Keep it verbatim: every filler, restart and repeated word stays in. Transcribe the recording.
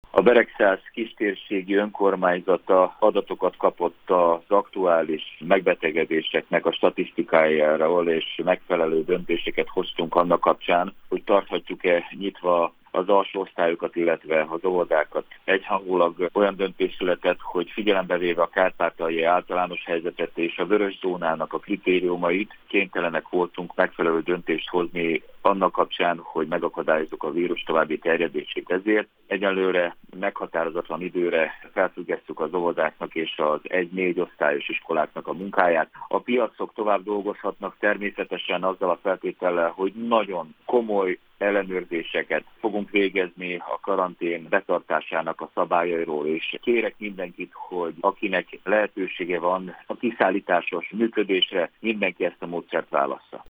A Beregszász kistérségi önkormányzata adatokat kapott az aktuális megbetegedéseknek a statisztikájáról, és megfelelő döntéseket hoztunk annak kapcsán, hogy tarthatjuk-e nyitva az alsó osztályokat, illetve az óvodákat. Egyhangulag olyan döntés született, hogy figyelembe véve a kárpátaljai általános helyzetet és a vörös zónának a kritériumait, kénytelenek voltunk megfelelő döntést hozni annak kapcsán, hogy megakadályozzuk a vírus további terjedését. Ezért egyelőre meghatározatlan időre felfüggesztjük az óvodáknak és az egy-négy osztályos iskoláknak a munkáját. A piacok tovább dolgozhatnak, természetesen azzal a feltétellel, hogy nagyon komoly ellenőrzéseket fogunk végezni a karantén betartásának a szabályairól, és kérek mindenkit, hogy akinek lehetősége van a kiszállításos működésre, mindenki ezt a módszert válassza.